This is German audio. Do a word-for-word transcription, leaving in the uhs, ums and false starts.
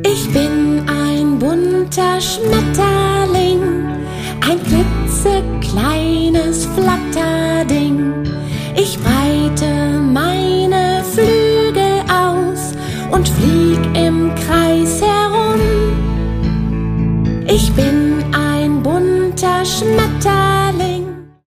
Ich bin ein bunter Schmetterling, ein klitzekleines Flatterding. Ich breite meine Flügel aus und flieg im Kreis herum. Ich bin